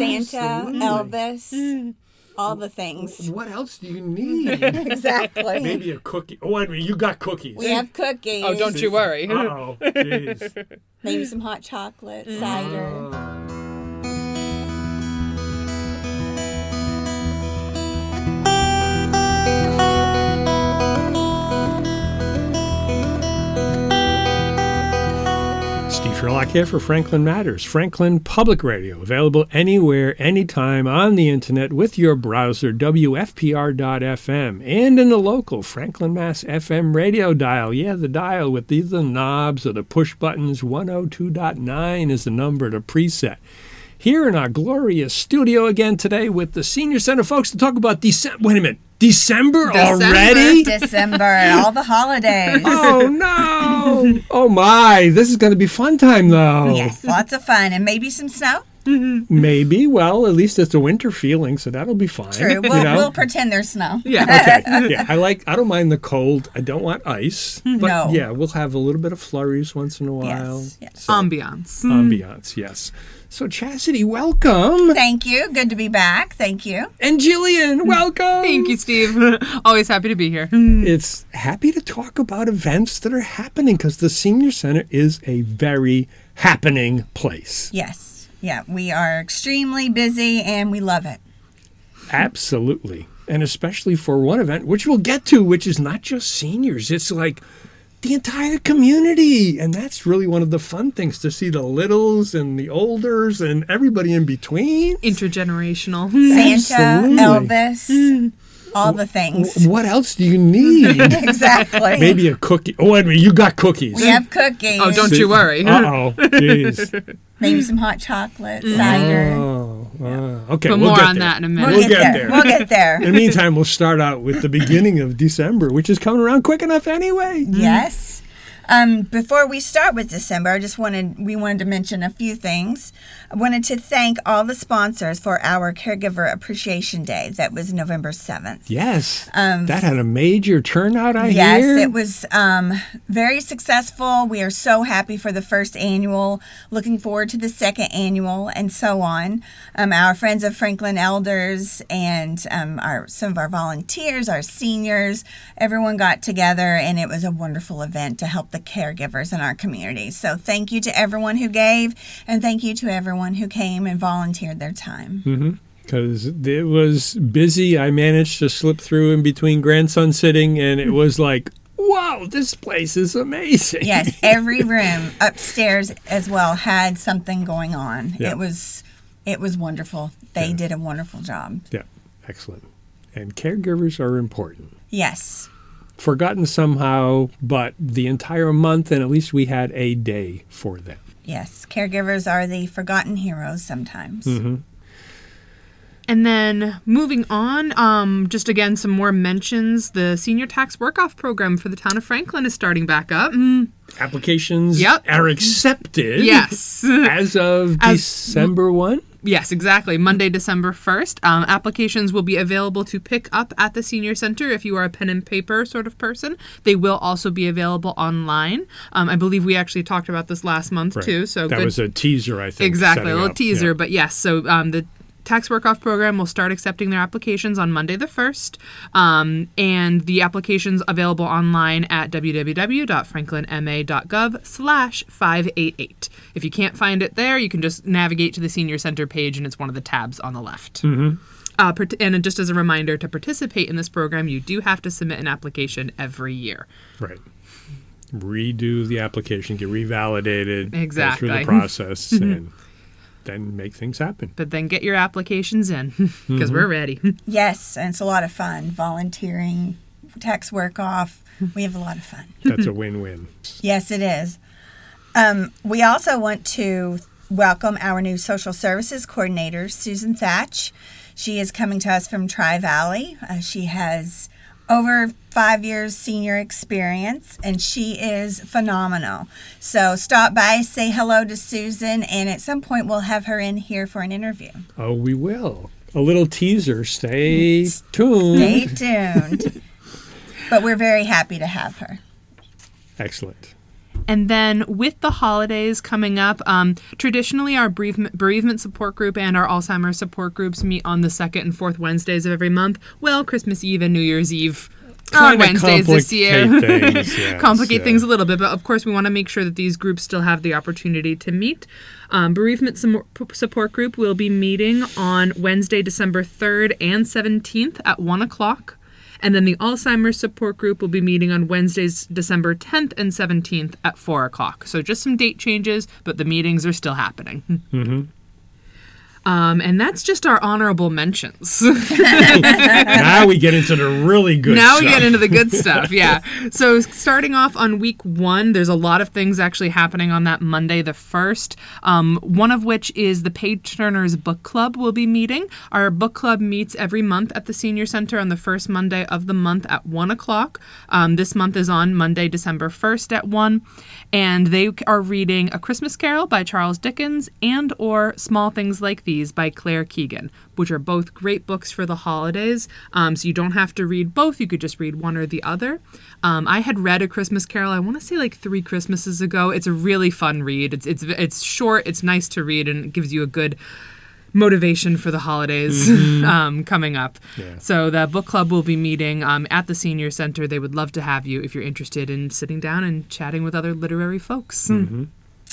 Santa, Absolutely. Elvis, all the things. What else do you need? Exactly. Maybe a cookie. Oh, wait a minute, you got cookies. We have cookies. Oh, don't you worry. Uh-oh. Jeez. Maybe some hot chocolate, cider. Oh. Steve Sherlock here for Franklin Matters, Franklin Public Radio, available anywhere, anytime on the internet with your browser, WFPR.FM, and in the local Franklin, Mass. FM radio dial. Yeah, the dial with these the knobs or the push buttons. 102.9 is the number, the preset. Here in our glorious studio again today with the Senior Center folks to talk about December. Wait a minute. December already? December and all the holidays. Oh, no. Oh, my. This is going to be fun time, though. Yes, lots of fun. And maybe some snow. Maybe. Well, at least it's a winter feeling, so that'll be fine. True. We'll pretend there's snow. Yeah. Okay. Yeah, I don't mind the cold. I don't want ice. But No. yeah, we'll have a little bit of flurries once in a while. Yes. So, Ambiance. ambiance, yes. So, Chastity, welcome. Thank you. Good to be back. Thank you. And Jillian, welcome. Thank you, Steve. Always happy to be here. It's happy to talk about events that are happening because the Senior Center is a very happening place. Yes. Yeah, we are extremely busy and we love it. Absolutely. And especially for one event, which we'll get to, which is not just seniors. It's like the entire community. And that's really one of the fun things to see the littles and the olders and everybody in between. Intergenerational. Santa, Absolutely. Elvis, all the things. What else do you need? Exactly. Maybe a cookie. Oh, wait a minute. You got cookies. We have cookies. Oh, don't you worry. Uh-oh. Jeez. Maybe some hot chocolate, cider. Okay, But we'll more get on there. that in a minute. We'll get there. We'll get there. In the meantime, we'll start out with the beginning of December, which is coming around quick enough anyway. Yes. Before we start with December, we wanted to mention a few things. I wanted to thank all the sponsors for our Caregiver Appreciation Day. That was November 7th. Yes. That had a major turnout, I hear. Yes, it was very successful. We are so happy for the first annual, looking forward to the second annual, and so on. Our friends of Franklin Elders and some of our volunteers, our seniors, everyone got together, and it was a wonderful event to help the caregivers in our community. So thank you to everyone who gave, and thank you to everyone who came and volunteered their time. Because it was busy. I managed to slip through in between grandson sitting, and it was like, wow, this place is amazing. Yes, every room upstairs as well had something going on. Yeah. It was wonderful. They did a wonderful job. Yeah, excellent. And caregivers are important. Yes. Forgotten somehow, but the entire month, and at least we had a day for them. Yes. Caregivers are the forgotten heroes sometimes. And then moving on, just again, some more mentions. The Senior Tax Work-Off Program for the town of Franklin is starting back up. Applications Yep. are accepted Yes. as of December 1. Yes, exactly. Monday, December 1st. Applications will be available to pick up at the Senior Center if you are a pen and paper sort of person. They will also be available online. I believe we actually talked about this last month, Right. too. So that was a teaser, I think. Exactly, a setting little up. teaser. Yeah. But yes, so the Tax Work-Off Program will start accepting their applications on Monday the 1st. And the applications available online at www.franklinma.gov/588. If you can't find it there, you can just navigate to the Senior Center page, and it's one of the tabs on the left. And just as a reminder, to participate in this program, you do have to submit an application every year. Right. Redo the application, get revalidated, Exactly. go through the process, and then make things happen. But then get your applications in, because we're ready. Yes, and it's a lot of fun. Volunteering, tax work off. We have a lot of fun. That's a win-win. Yes, it is. We also want to welcome our new social services coordinator, Susan Thatch. She is coming to us from Tri-Valley. She has over 5 years senior experience, and she is phenomenal. So stop by, say hello to Susan, and at some point we'll have her in here for an interview. Oh, we will. A little teaser. Stay tuned. Stay tuned. But we're very happy to have her. Excellent. And then with the holidays coming up, traditionally our bereavement support group and our Alzheimer's support groups meet on the second and fourth Wednesdays of every month. Well, Christmas Eve and New Year's Eve on Wednesdays this year. Complicate things a little bit, but of course we want to make sure that these groups still have the opportunity to meet. Bereavement support group will be meeting on Wednesday, December 3rd and 17th at 1 o'clock. And then the Alzheimer's support group will be meeting on Wednesdays, December 10th and 17th at 4 o'clock. So just some date changes, but the meetings are still happening. Mm-hmm. And that's just our honorable mentions. Now we get into the really good stuff. Now we get into the good stuff, yeah. So starting off on week 1, there's a lot of things actually happening on that Monday the 1st, one of which is the Page Turners Book Club will be meeting. Our book club meets every month at the Senior Center on the first Monday of the month at 1 o'clock. This month is on Monday, December 1st at 1. And they are reading A Christmas Carol by Charles Dickens and or Small Things Like These by Claire Keegan, which are both great books for the holidays. So you don't have to read both. You could just read one or the other. I had read A Christmas Carol, I want to say like 3 Christmases ago. It's a really fun read. It's short, it's nice to read, and it gives you a good motivation for the holidays coming up. Yeah. So the book club will be meeting at the Senior Center. They would love to have you if you're interested in sitting down and chatting with other literary folks. Mm-hmm.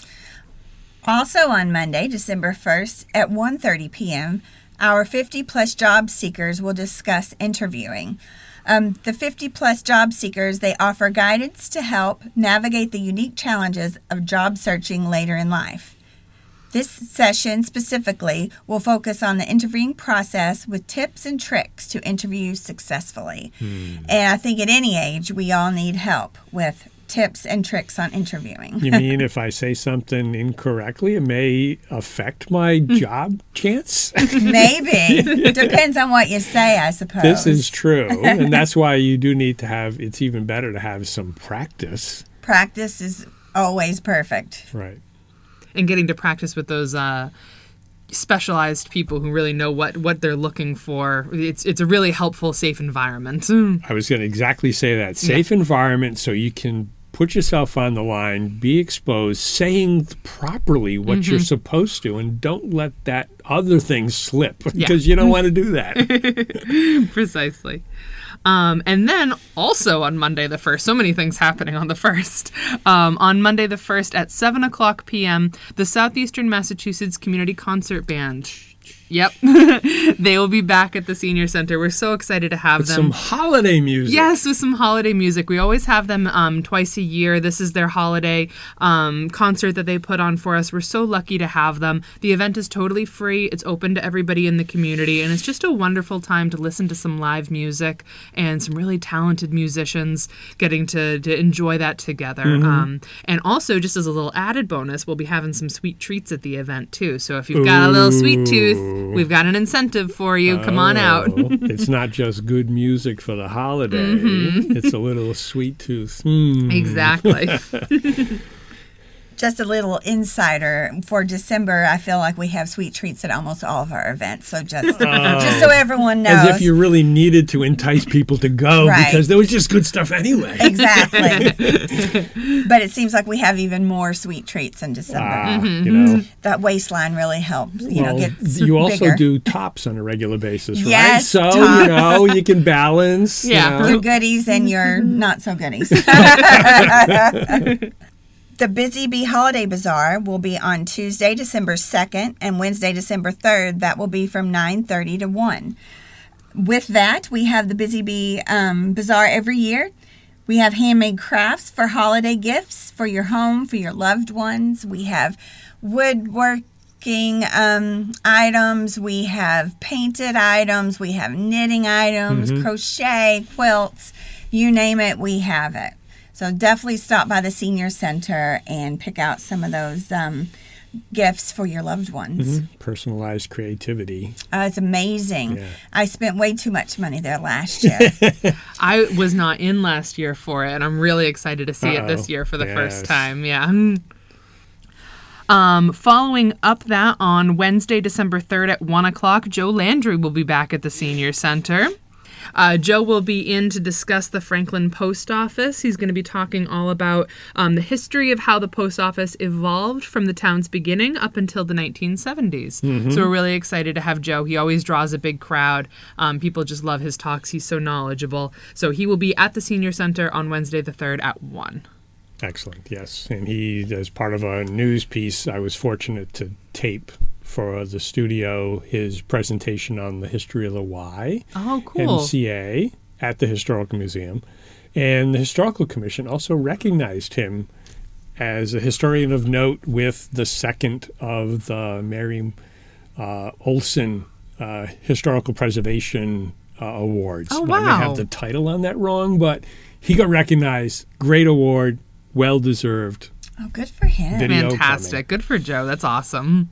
Also on Monday, December 1st at 1:30 p.m., our 50-plus job seekers will discuss interviewing. The 50-plus job seekers, they offer guidance to help navigate the unique challenges of job searching later in life. This session specifically will focus on the interviewing process with tips and tricks to interview successfully. And I think at any age, we all need help with tips and tricks on interviewing. You mean if I say something incorrectly, it may affect my job chance? Maybe. Depends on what you say, I suppose. This is true. And that's why you do need to have, it's even better to have some practice. Practice is always perfect. Right. And getting to practice with those specialized people who really know what they're looking for. It's a really helpful, safe environment. I was going to exactly say that. Safe environment so you can put yourself on the line, be exposed, saying properly what you're supposed to, and don't let that other thing slip because you don't want to do that. Precisely. And then also on Monday the 1st, so many things happening on the 1st. On Monday the 1st at 7 o'clock p.m., the Southeastern Massachusetts Community Concert Band. Yep. They will be back at the Senior Center. We're so excited to have them. Some holiday music. Yes, with some holiday music. We always have them twice a year. This is their holiday concert that they put on for us. We're so lucky to have them. The event is totally free. It's open to everybody in the community, and it's just a wonderful time to listen to some live music and some really talented musicians getting to enjoy that together. And also, just as a little added bonus, we'll be having some sweet treats at the event, too. So if you've got a little sweet tooth, we've got an incentive for you. Come on out. It's not just good music for the holiday. It's a little sweet tooth. Exactly. Just a little insider for December, I feel like we have sweet treats at almost all of our events. So just so everyone knows. As if you really needed to entice people to go because there was just good stuff anyway. Exactly. But it seems like we have even more sweet treats in December. You know. That waistline really helps, get you also bigger. do tops on a regular basis, right? Yes, so, tops. you can balance. Your goodies and your not so goodies. The Busy Bee Holiday Bazaar will be on Tuesday, December 2nd, and Wednesday, December 3rd. That will be from 9:30 to 1. With that, we have the Busy Bee Bazaar every year. We have handmade crafts for holiday gifts for your home, for your loved ones. We have woodworking items. We have painted items. We have knitting items, crochet, quilts. You name it, we have it. So definitely stop by the Senior Center and pick out some of those gifts for your loved ones. Personalized creativity. It's amazing. Yeah. I spent way too much money there last year. I was not in last year for it, and I'm really excited to see it this year for the first time. Yeah. Following up that on Wednesday, December 3rd at 1 o'clock, Joe Landry will be back at the Senior Center. Joe will be in to discuss the Franklin Post Office. He's going to be talking all about the history of how the post office evolved from the town's beginning up until the 1970s. So we're really excited to have Joe. He always draws a big crowd. People just love his talks. He's so knowledgeable. So he will be at the Senior Center on Wednesday the 3rd at 1. Excellent, yes. And he, as part of a news piece, I was fortunate to tape for the studio his presentation on the history of the Y. Oh, cool. MCA at the Historical Museum. And the Historical Commission also recognized him as a historian of note with the second of the Mary Olson Historical Preservation Awards. Oh, Now, I may have the title on that wrong, but he got recognized. Great award, well-deserved. Oh, good for him. Video Fantastic. coming. Good for Joe. That's awesome.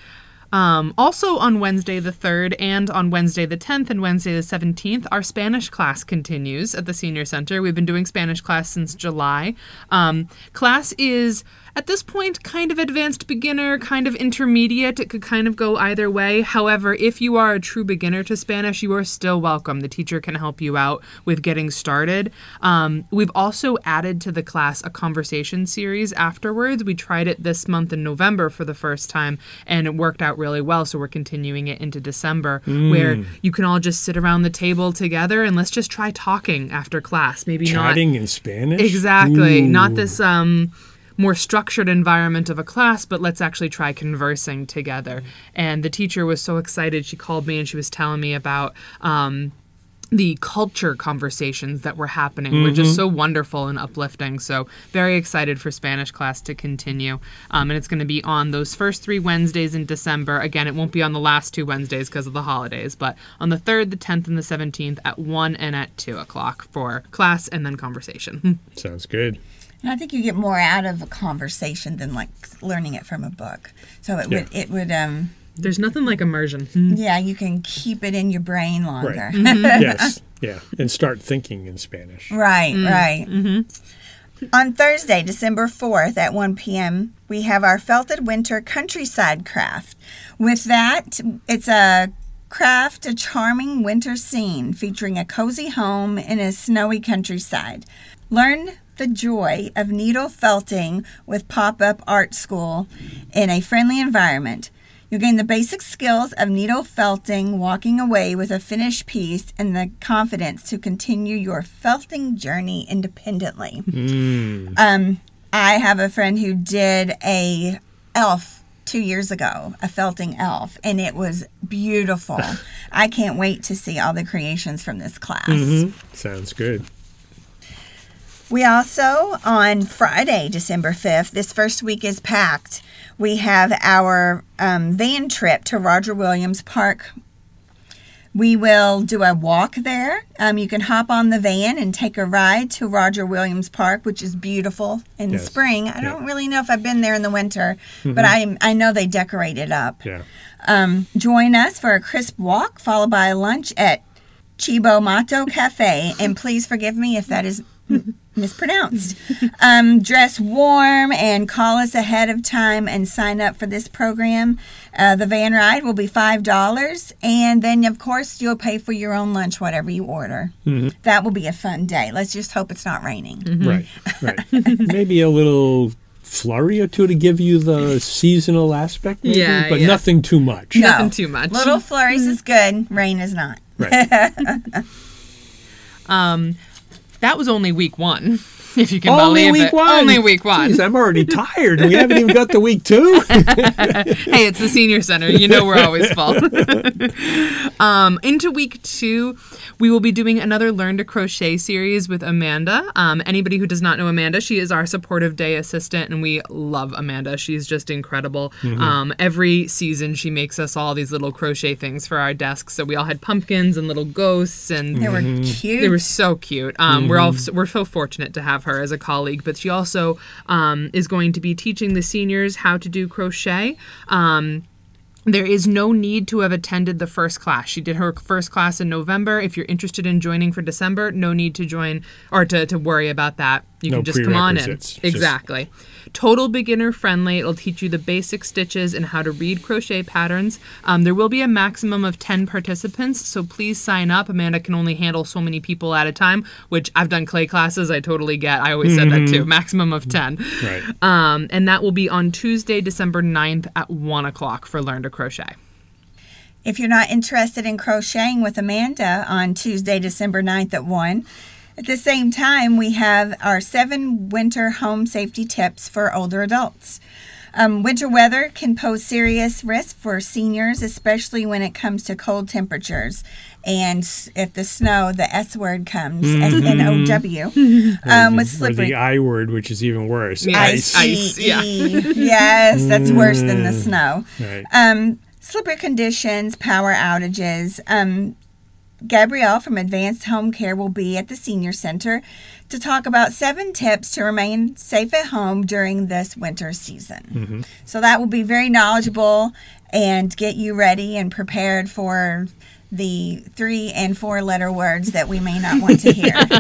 Also on Wednesday the 3rd and on Wednesday the 10th and Wednesday the 17th, our Spanish class continues at the Senior Center. We've been doing Spanish class since July. Class is, at this point, kind of advanced beginner, kind of intermediate. It could kind of go either way. However, if you are a true beginner to Spanish, you are still welcome. The teacher can help you out with getting started. We've also added to the class a conversation series afterwards. We tried it this month in November for the first time, and it worked out really well, so we're continuing it into December, where you can all just sit around the table together and let's just try talking after class. Maybe Chatting not in Spanish? Exactly. Ooh. Not this more structured environment of a class, but let's actually try conversing together. And the teacher was so excited. She called me and she was telling me about the culture conversations that were happening, which is so wonderful and uplifting. So very excited for Spanish class to continue. And it's going to be on those first 3 Wednesdays in December. Again, it won't be on the last 2 Wednesdays because of the holidays, but on the 3rd, the 10th, and the 17th at 1 and at 2 o'clock for class and then conversation. Sounds good. And I think you get more out of a conversation than like learning it from a book. So it would There's nothing like immersion. yeah, you can keep it in your brain longer. Right. Yes. Yeah. And start thinking in Spanish. Right. On Thursday, December 4th at 1 p.m., we have our Felted Winter Countryside Craft. With that, it's a charming winter scene featuring a cozy home in a snowy countryside. Learn the joy of needle felting with Pop-Up Art School in a friendly environment. You'll gain the basic skills of needle felting, walking away with a finished piece, and the confidence to continue your felting journey independently. I have a friend who did a elf 2 years ago, a felting elf, and it was beautiful. I can't wait to see all the creations from this class. Sounds good. We also, on Friday, December 5th, this first week is packed. We have our van trip to Roger Williams Park. We will do a walk there. You can hop on the van and take a ride to Roger Williams Park, which is beautiful in the spring. I don't really know if I've been there in the winter, but I know they decorate it up. Yeah. Join us for a crisp walk, followed by a lunch at Chibo Mato Cafe. And please forgive me if that is mispronounced. Dress warm and call us ahead of time and sign up for this program. The van ride will be $5, and then of course you'll pay for your own lunch, whatever you order. That will be a fun day. Let's just hope it's not raining. Right. Maybe a little flurry or two to give you the seasonal aspect, maybe, but nothing too much. Nothing too much. Little flurries is good. Rain is not. Right. That was only week 1, if you can Only believe week it. one. Only week 1. Jeez, I'm already tired. We haven't even got to week 2. Hey, it's the Senior Center. You know we're always full. Into week 2, we will be doing another Learn to Crochet series with Amanda. Anybody who does not know Amanda, she is our supportive day assistant, and we love Amanda. She's just incredible. Every season, she makes us all these little crochet things for our desks. So we all had pumpkins and little ghosts, and They were cute. they were so cute. We're so fortunate to have her as a colleague, but she also is going to be teaching the seniors how to do crochet. There is no need to have attended the first class. She did her first class in November. If you're interested in joining for December, no need to join or to worry about that. You No can just come on in. prerequisites. Exactly. Total beginner friendly. It'll teach you the basic stitches and how to read crochet patterns. There will be a maximum of 10 participants, so please sign up. Amanda can only handle so many people at a time, which I've done clay classes. I totally get. I always said that too. Maximum of 10. Right. And that will be on Tuesday, December 9th at 1 o'clock for Learn to Crochet. If you're not interested in crocheting with Amanda on Tuesday, December 9th at 1, at the same time, we have our 7 winter home safety tips for older adults. Winter weather can pose serious risk for seniors, especially when it comes to cold temperatures. And if the snow, the S word comes, S-N-O-W, with slippery. Or the I word, which is even worse. Yeah. Ice. Ice, yeah. Yes, that's worse than the snow. Right. Slippery conditions, power outages. Gabrielle from Advanced Home Care will be at the Senior Center to talk about 7 tips to remain safe at home during this winter season. So that will be very knowledgeable and get you ready and prepared for the 3 and 4 letter words that we may not want to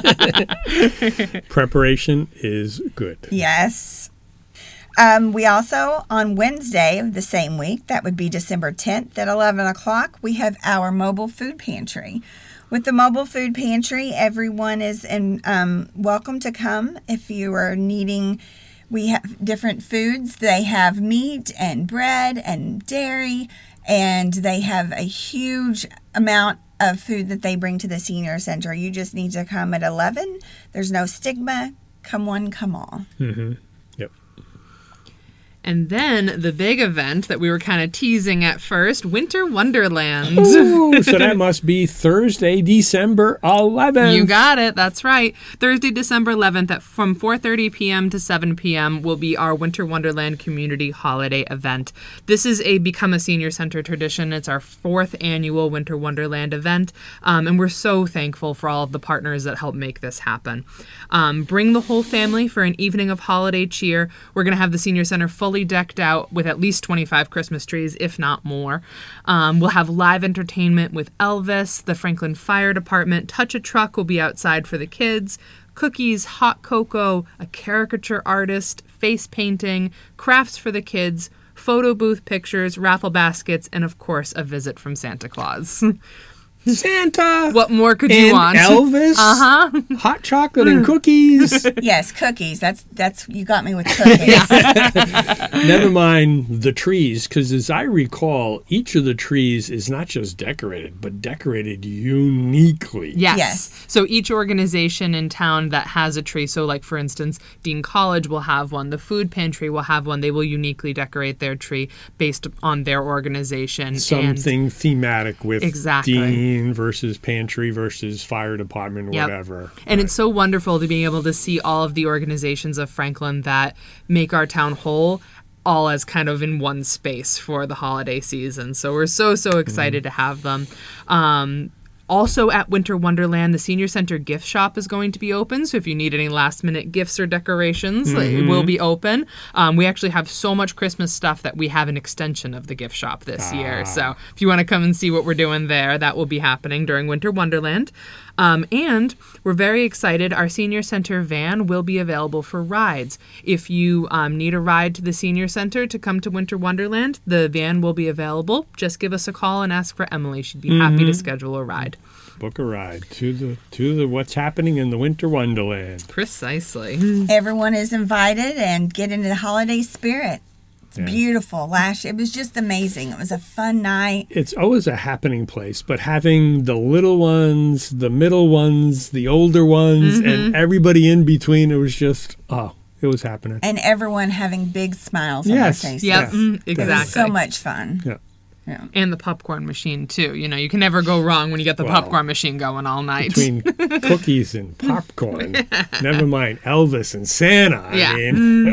hear. Preparation is good. Yes. We also, on Wednesday of the same week, that would be December 10th at 11 o'clock, we have our mobile food pantry. With the mobile food pantry, everyone is welcome to come if you are needing. We have different foods. They have meat and bread and dairy, and they have a huge amount of food that they bring to the senior center. You just need to come at 11. There's no stigma. Come one, come all. Yep. And then the big event that we were kind of teasing at first, Winter Wonderland. Ooh, so that must be Thursday, December 11th. You got it. That's right. Thursday, December 11th from 4:30 p.m. to 7 p.m. will be our Winter Wonderland Community Holiday event. This is a Become a Senior Center tradition. It's our 4th annual Winter Wonderland event, and we're so thankful for all of the partners that help make this happen. Bring the whole family for an evening of holiday cheer. We're going to have the Senior Center fully decked out with at least 25 Christmas trees, if not more. We'll have live entertainment with Elvis, the Franklin Fire Department. Touch a Truck will be outside for the kids. Cookies, hot cocoa, a caricature artist, face painting, crafts for the kids, photo booth pictures, raffle baskets, and of course, a visit from Santa Claus. Santa. What more could you want? Elvis. Hot chocolate and cookies. Yes, cookies. That's you got me with cookies. Never mind the trees, because as I recall, each of the trees is not just decorated, but decorated uniquely. Yes. So each organization in town that has a tree, so like for instance, Dean College will have one, the food pantry will have one. They will uniquely decorate their tree based on their organization. Something thematic with Exactly. Dean versus pantry versus fire department, whatever. And it's so wonderful to be able to see all of the organizations of Franklin that make our town whole, all as kind of in one space for the holiday season. So we're so excited to have them. Also at Winter Wonderland, the Senior Center gift shop is going to be open. So if you need any last-minute gifts or decorations, it will be open. We actually have so much Christmas stuff that we have an extension of the gift shop this year. So if you want to come and see what we're doing there, that will be happening during Winter Wonderland. And we're very excited. Our Senior Center van will be available for rides. If you need a ride to the Senior Center to come to Winter Wonderland, the van will be available. Just give us a call and ask for Emily. She'd be happy to schedule a ride. Book a ride to the what's happening in the Winter Wonderland. Precisely. Everyone is invited and get into the holiday spirit. It's beautiful. It was just amazing. It was a fun night. It's always a happening place, but having the little ones, the middle ones, the older ones, and everybody in between, it was just, it was happening. And everyone having big smiles on their faces. Yep, exactly. It was so much fun. Yeah. Yeah. And the popcorn machine, too. You know, you can never go wrong when you get the popcorn machine going all night. Between cookies and popcorn. Never mind Elvis and Santa. Yeah. I mean.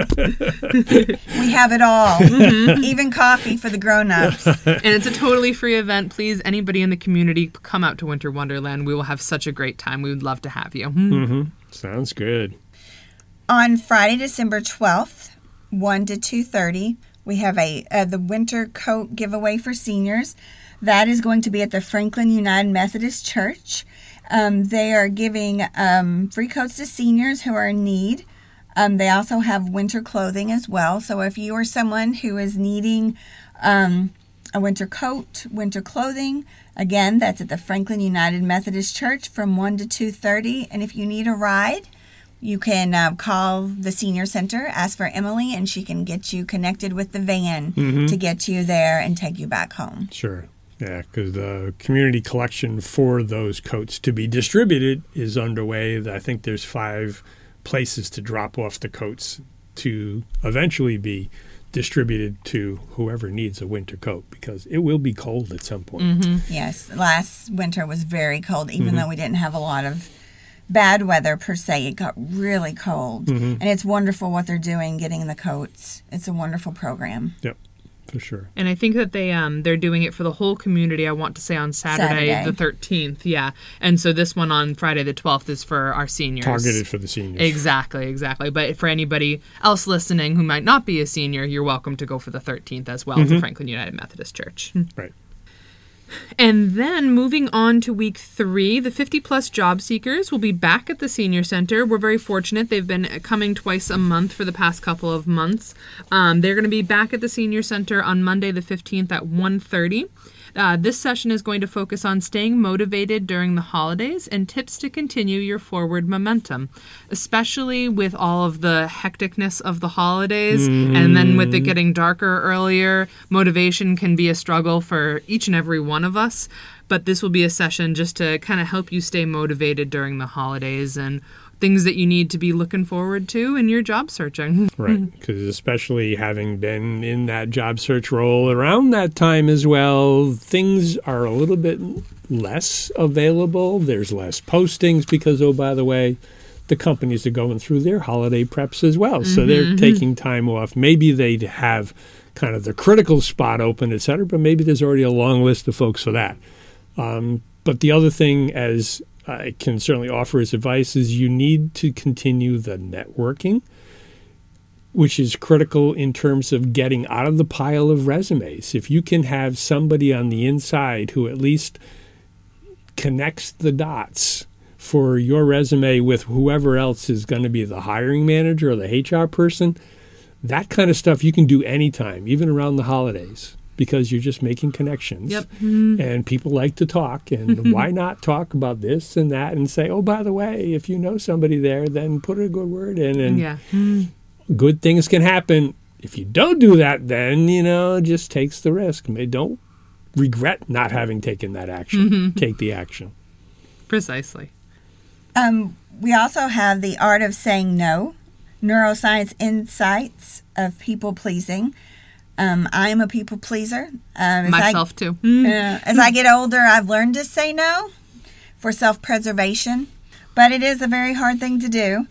We have it all. Even coffee for the grown-ups. And it's a totally free event. Please, anybody in the community, come out to Winter Wonderland. We will have such a great time. We would love to have you. Sounds good. On Friday, December 12th, 1 to 2:30, we have the winter coat giveaway for seniors. That is going to be at the Franklin United Methodist Church. They are giving free coats to seniors who are in need. They also have winter clothing as well. So if you are someone who is needing a winter coat, winter clothing, again, that's at the Franklin United Methodist Church from 1 to 2:30. And if you need a ride, you can call the senior center, ask for Emily, and she can get you connected with the van to get you there and take you back home. Sure. Yeah, because the community collection for those coats to be distributed is underway. I think there's 5 places to drop off the coats to eventually be distributed to whoever needs a winter coat, because it will be cold at some point. Yes, last winter was very cold, even though we didn't have a lot of bad weather per se. It got really cold, and it's wonderful what they're doing, getting the coats. It's a wonderful program. Yep, for sure. And I think that they're doing it for the whole community, I want to say, on Saturday. The 13th, yeah. And so this one on Friday the 12th is for our seniors. Targeted for the seniors. Exactly. But for anybody else listening who might not be a senior, you're welcome to go for the 13th as well to Franklin United Methodist Church. Right. And then moving on to week 3, the 50-plus job seekers will be back at the Senior Center. We're very fortunate. They've been coming twice a month for the past couple of months. They're going to be back at the Senior Center on Monday the 15th at 1:30. This session is going to focus on staying motivated during the holidays and tips to continue your forward momentum, especially with all of the hecticness of the holidays. And then with it getting darker earlier, motivation can be a struggle for each and every one of us. But this will be a session just to kind of help you stay motivated during the holidays and things that you need to be looking forward to in your job searching. Right, because especially having been in that job search role around that time as well, things are a little bit less available. There's less postings because, oh, by the way, the companies are going through their holiday preps as well. So they're taking time off. Maybe they have kind of the critical spot open, et cetera, but maybe there's already a long list of folks for that. But the other thing, as I can certainly offer as advice, is you need to continue the networking, which is critical in terms of getting out of the pile of resumes. If you can have somebody on the inside who at least connects the dots for your resume with whoever else is going to be the hiring manager or the HR person, that kind of stuff you can do anytime, even around the holidays, because you're just making connections. Yep. And people like to talk, and why not talk about this and that and say, oh, by the way, if you know somebody there, then put a good word in, and good things can happen. If you don't do that, then, just takes the risk. Don't regret not having taken that action. Take the action. Precisely. We also have the Art of Saying No, Neuroscience Insights of People Pleasing. I'm a people pleaser. Myself too. As I get older, I've learned to say no for self-preservation, but it is a very hard thing to do.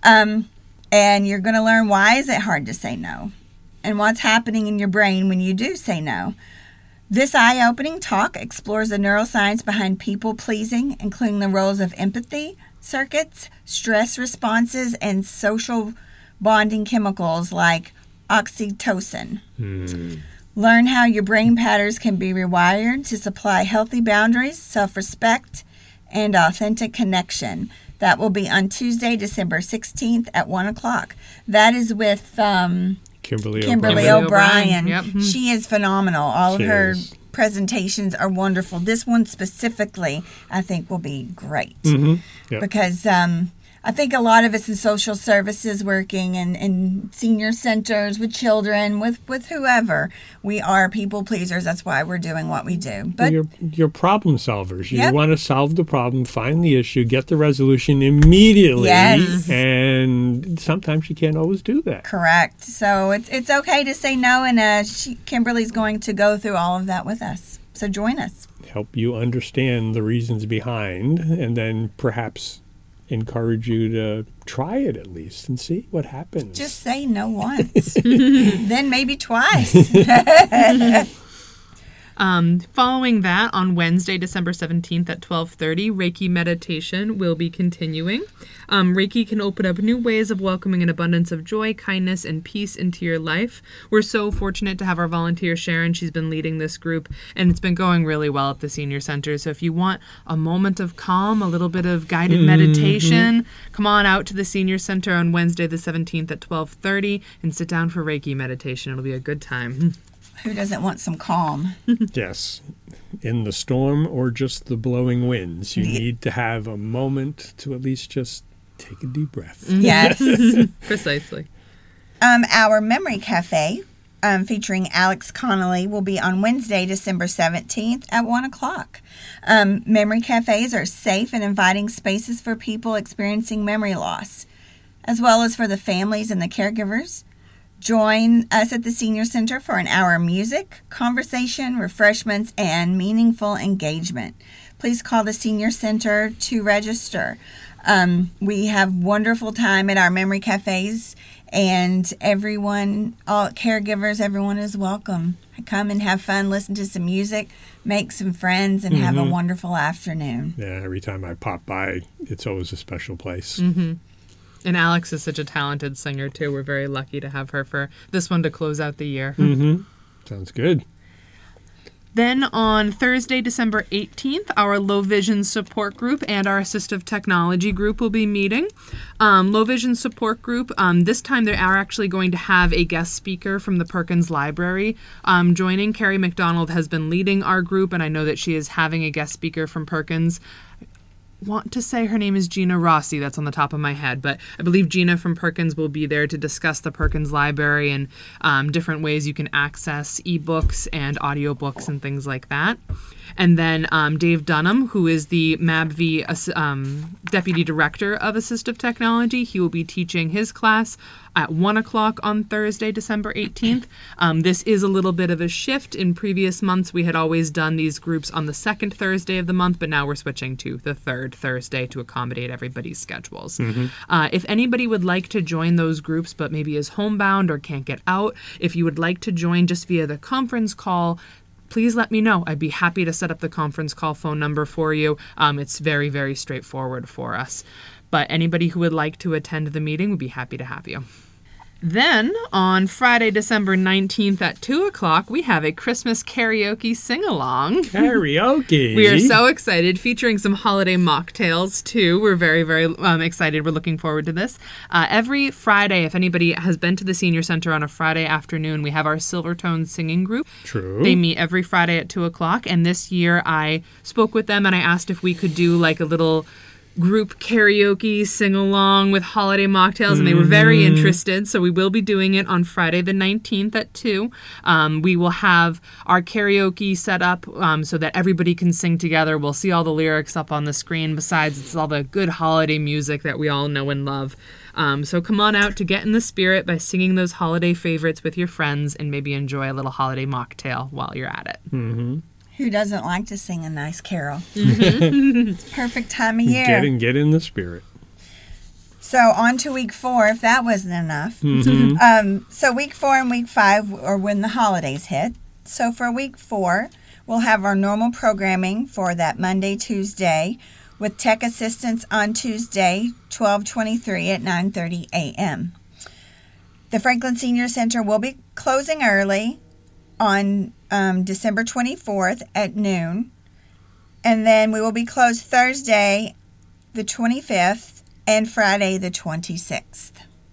And you're going to learn why is it hard to say no and what's happening in your brain when you do say no. This eye-opening talk explores the neuroscience behind people pleasing, including the roles of empathy, circuits, stress responses, and social bonding chemicals like oxytocin. Learn how your brain patterns can be rewired to supply healthy boundaries, self-respect, and authentic connection. That will be on Tuesday, December 16th at 1 o'clock. That is with Kimberly O'Brien. Yep. She is phenomenal. All of her presentations are wonderful. This one specifically, I think, will be great. Because I think a lot of us in social services working in senior centers with children, with whoever, we are people pleasers. That's why we're doing what we do. But you're problem solvers. You want to solve the problem, find the issue, get the resolution immediately. Yes. And sometimes you can't always do that. Correct. So it's okay to say no, and Kimberly's going to go through all of that with us. So join us. Help you understand the reasons behind, and then perhaps encourage you to try it at least and see what happens. Just say no once, then maybe twice. Following that, on Wednesday, December 17th at 12:30, Reiki meditation will be continuing. Reiki can open up new ways of welcoming an abundance of joy, kindness, and peace into your life. We're so fortunate to have our volunteer Sharon. She's been leading this group, and it's been going really well at the Senior Center. So if you want a moment of calm, a little bit of guided meditation, come on out to the Senior Center on Wednesday, the 17th at 12:30, and sit down for Reiki meditation. It'll be a good time. Who doesn't want some calm? Yes. In the storm or just the blowing winds, you need to have a moment to at least just take a deep breath. Yes. Precisely. Our Memory Cafe, featuring Alex Connolly, will be on Wednesday, December 17th at 1 o'clock. Memory cafes are safe and inviting spaces for people experiencing memory loss, as well as for the families and the caregivers. Join us at the Senior Center for an hour of music, conversation, refreshments, and meaningful engagement. Please call the Senior Center to register. We have wonderful time at our memory cafes, and everyone, all caregivers, everyone is welcome. Come and have fun, listen to some music, make some friends, and have a wonderful afternoon. Yeah, every time I pop by, it's always a special place. And Alex is such a talented singer, too. We're very lucky to have her for this one to close out the year. Sounds good. Then on Thursday, December 18th, our Low Vision Support Group and our Assistive Technology Group will be meeting. Low Vision Support Group, this time they are actually going to have a guest speaker from the Perkins Library joining. Carrie McDonald has been leading our group, and I know that she is having a guest speaker from Perkins. Want to say her name is Gina Rossi. That's on the top of my head, but I believe Gina from Perkins will be there to discuss the Perkins Library and different ways you can access ebooks and audiobooks and things like that. And then Dave Dunham, who is the MABV Deputy Director of Assistive Technology, he will be teaching his class at 1 o'clock on Thursday, December 18th. This is a little bit of a shift. In previous months, we had always done these groups on the second Thursday of the month, but now we're switching to the third Thursday to accommodate everybody's schedules. If anybody would like to join those groups but maybe is homebound or can't get out, if you would like to join just via the conference call, please let me know. I'd be happy to set up the conference call phone number for you. It's very, very straightforward for us. But anybody who would like to attend the meeting would be happy to have you. Then, on Friday, December 19th at 2 o'clock, we have a Christmas karaoke sing-along. Karaoke! We are so excited, featuring some holiday mocktails, too. We're very, very excited. We're looking forward to this. Every Friday, if anybody has been to the Senior Center on a Friday afternoon, we have our Silvertone singing group. True. They meet every Friday at 2 o'clock, and this year I spoke with them and I asked if we could do like a little group karaoke sing-along with holiday mocktails, and they were very interested, so we will be doing it on Friday the 19th at 2. We will have our karaoke set up so that everybody can sing together. We'll see all the lyrics up on the screen. Besides, it's all the good holiday music that we all know and love. So come on out to get in the spirit by singing those holiday favorites with your friends and maybe enjoy a little holiday mocktail while you're at it. Who doesn't like to sing a nice carol? It's perfect time of year. Get in the spirit. So on to week 4, if that wasn't enough. So week 4 and week 5 are when the holidays hit. So for week 4, we'll have our normal programming for that Monday, Tuesday, with tech assistance on Tuesday, 12/23 at 9:30 a.m. The Franklin Senior Center will be closing early on December 24th at noon. And then we will be closed Thursday, the 25th, and Friday, the 26th.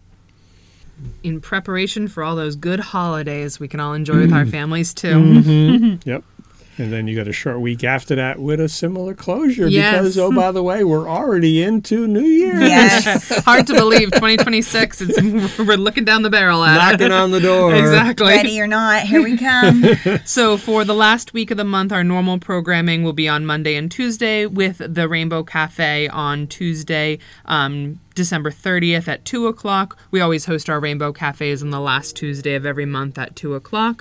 In preparation for all those good holidays we can all enjoy with our families, too. Yep. And then you got a short week after that with a similar closure Yes. because, oh, by the way, we're already into New Year's. Yes. Hard to believe, 2026, we're looking down the barrel at Knocking on the door. Exactly. Ready or not, here we come. So for the last week of the month, our normal programming will be on Monday and Tuesday, with the Rainbow Cafe on Tuesday, December 30th at 2 o'clock. We always host our Rainbow Cafes on the last Tuesday of every month at 2 o'clock.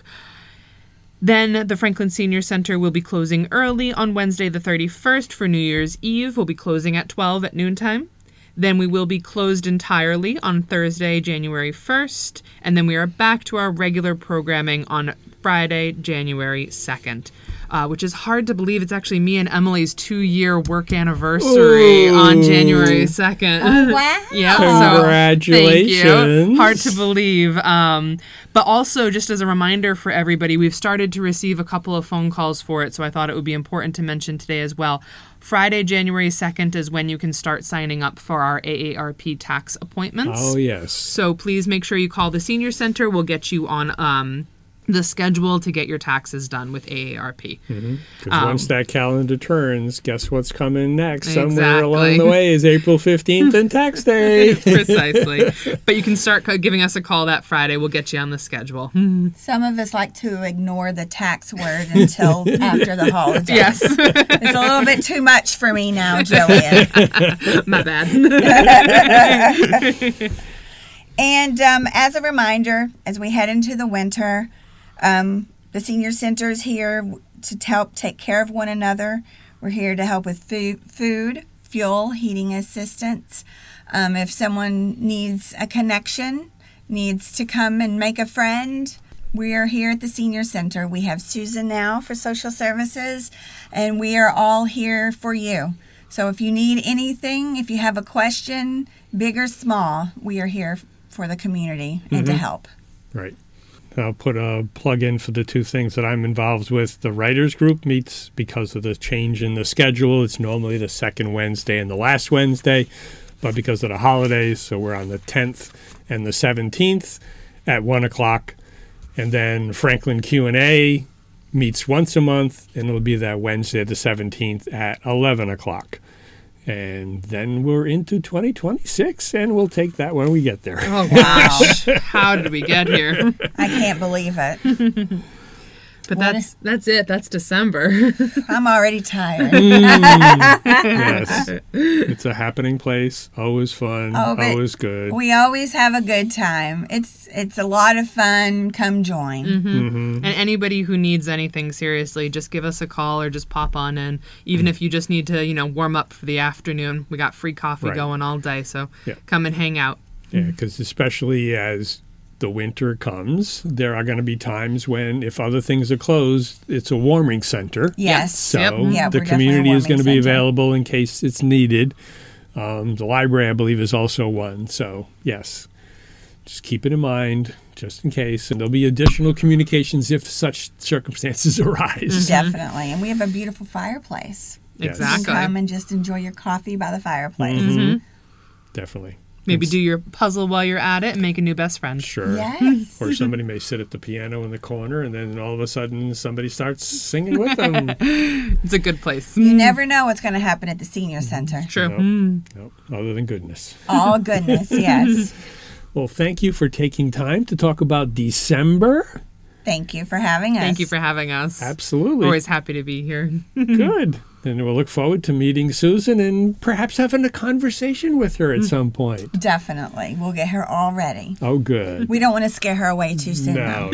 Then the Franklin Senior Center will be closing early on Wednesday the 31st for New Year's Eve. We'll be closing at 12 at noontime. Then we will be closed entirely on Thursday, January 1st. And then we are back to our regular programming on Friday, January 2nd. which is hard to believe. It's actually me and Emily's 2-year work anniversary on January 2nd. Oh, wow. Yeah, Congratulations. So, thank you. Hard to believe. But also, just as a reminder for everybody, we've started to receive a couple of phone calls for it, so I thought it would be important to mention today as well. Friday, January 2nd is when you can start signing up for our AARP tax appointments. Oh, yes. So please make sure you call the Senior Center. We'll get you on the schedule to get your taxes done with AARP. Because once that calendar turns, guess what's coming next? Exactly. Somewhere along the way is April 15th and tax day. Precisely. But you can start giving us a call that Friday. We'll get you on the schedule. Some of us like to ignore the tax word until after the holidays. Yes. It's a little bit too much for me now, Jillian. My bad. And as a reminder, as we head into the winter, the Senior Center is here to help take care of one another. We're here to help with food, fuel, heating assistance. If someone needs a connection, needs to come and make a friend, we are here at the Senior Center. We have Susan now for social services, and we are all here for you. So if you need anything, if you have a question, big or small, we are here for the community and to help. Right. I'll put a plug in for the two things that I'm involved with. The writers group meets because of the change in the schedule. It's normally the second Wednesday and the last Wednesday, but because of the holidays, so we're on the 10th and the 17th at 1 o'clock. And then Franklin Q&A meets once a month, and it'll be that Wednesday, the 17th at 11 o'clock. And then we're into 2026, and we'll take that when we get there. Oh, gosh. How did we get here? I can't believe it. But that's it. That's December. I'm already tired. Yes. It's a happening place. Always fun. Always good. We always have a good time. It's a lot of fun. Come join. And anybody who needs anything, seriously, just give us a call or just pop on in. Even if you just need to, warm up for the afternoon. We got free coffee going all day, so come and hang out. Yeah, because especially as the winter comes, there are going to be times when, if other things are closed, it's a warming center. Yes. So the community is going to be available in case it's needed. The library, I believe, is also one. So, yes, just keep it in mind, just in case. And there'll be additional communications if such circumstances arise. Definitely. And we have a beautiful fireplace. Exactly. You can come and just enjoy your coffee by the fireplace. Definitely. Maybe do your puzzle while you're at it and make a new best friend. Sure. Yes. Or somebody may sit at the piano in the corner, and then all of a sudden somebody starts singing with them. It's a good place. You never know what's going to happen at the Senior Center. True. Nope. Other than goodness. All goodness, yes. Well, thank you for taking time to talk about December. Thank you for having us. Thank you for having us. Absolutely. Always happy to be here. Good. And we'll look forward to meeting Susan and perhaps having a conversation with her at some point. Definitely. We'll get her all ready. Oh, good. We don't want to scare her away too soon. No.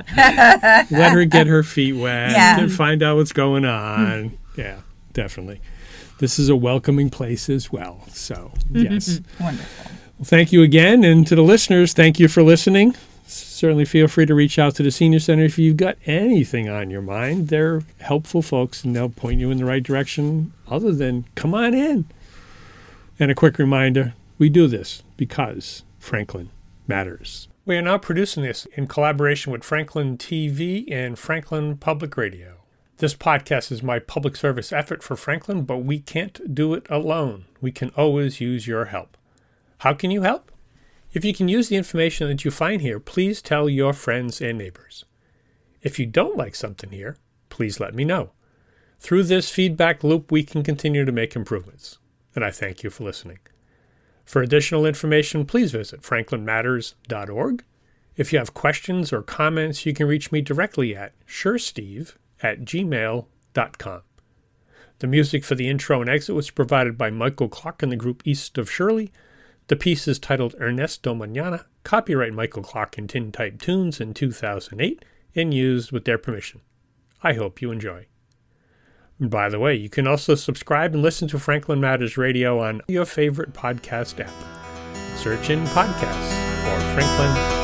Let her get her feet wet and find out what's going on. Yeah, definitely. This is a welcoming place as well. So, yes. Wonderful. Well, thank you again. And to the listeners, thank you for listening. Certainly feel free to reach out to the Senior Center if you've got anything on your mind. They're helpful folks, and they'll point you in the right direction other than come on in. And a quick reminder, we do this because Franklin matters. We are now producing this in collaboration with Franklin TV and Franklin Public Radio. This podcast is my public service effort for Franklin, but we can't do it alone. We can always use your help. How can you help? If you can use the information that you find here, please tell your friends and neighbors. If you don't like something here, please let me know. Through this feedback loop, we can continue to make improvements. And I thank you for listening. For additional information, please visit franklinmatters.org. If you have questions or comments, you can reach me directly at suresteve@gmail.com. The music for the intro and exit was provided by Michael Clark and the group East of Shirley. The piece is titled Ernesto Mañana, copyright Michael Clark and Tintype Tunes in 2008, and used with their permission. I hope you enjoy. And by the way, you can also subscribe and listen to Franklin Matters Radio on your favorite podcast app. Search in podcasts for Franklin